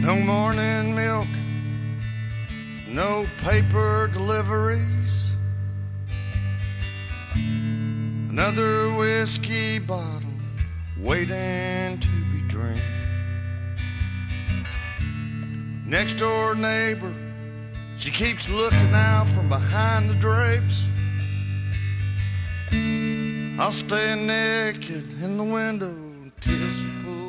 No morning milk, no paper deliveries. Another whiskey bottle waiting to be drank. Next door neighbor, she keeps looking out from behind the drapes. I'll stay naked in the window until she pulls